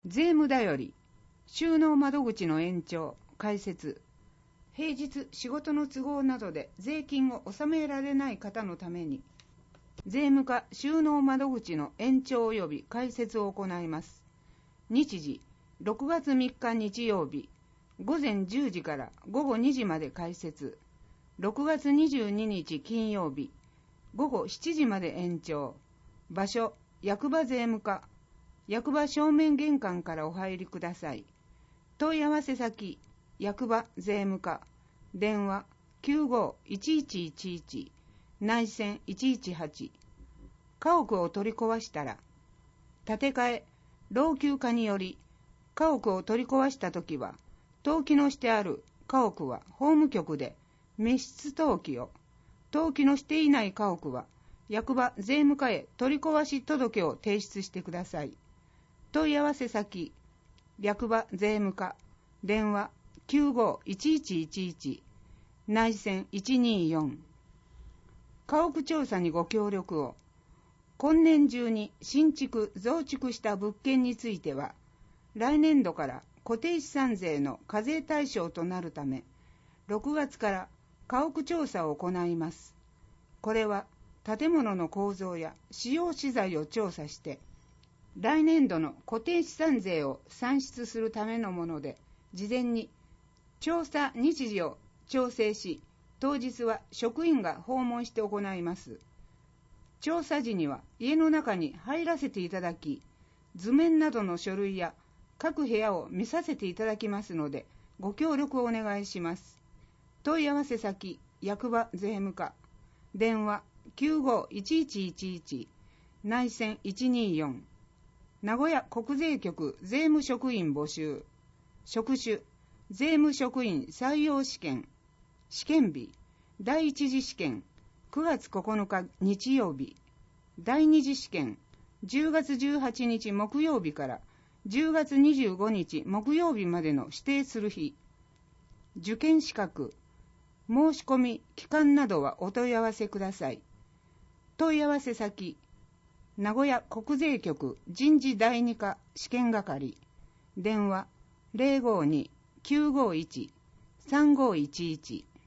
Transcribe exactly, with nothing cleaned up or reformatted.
税務だより、収納窓口の延長、開設。平日仕事の都合などで税金を納められない方のために、税務課収納窓口の延長及び開設を行います。日時、ろくがつみっか日曜日、午前じゅうじから午後にじまで開設。ろくがつにじゅうににち金曜日、午後しちじまで延長。場所、役場税務課。役場正面玄関からお入りください。問い合わせ先、役場税務課。電話 きゅうご いちいちいちいち、内線いちいちはち。家屋を取り壊したら、建て替え、老朽化により、家屋を取り壊したときは、登記のしてある家屋は法務局で密室登記を、登記のしていない家屋は役場税務課へ取り壊し届を提出してください。問い合わせ先、役場税務課。電話 きゅうご いちいちいちいち、内線いちによん。家屋調査にご協力を。今年中に新築増築した物件については、来年度から固定資産税の課税対象となるため、ろくがつから家屋調査を行います。これは建物の構造や使用資材を調査して、来年度の固定資産税を算出するためのもので、事前に調査日時を調整し、当日は職員が訪問して行います。調査時には家の中に入らせていただき、図面などの書類や各部屋を見させていただきますので、ご協力をお願いします。問い合わせ先、役場税務課。電話 きゅうご いちいちいちいち、内線いちによん。名古屋国税局税務職員募集。職種、税務職員採用試験。試験日、第一次試験、くがつここのか日曜日。第二次試験、じゅうがつじゅうはちにち木曜日からじゅうがつにじゅうごにち木曜日までの指定する日。受験資格、申し込み、期間などはお問い合わせください。問い合わせ先、名古屋国税局人事第二課試験係。電話 ゼロごに きゅうごいち さんごいちいち。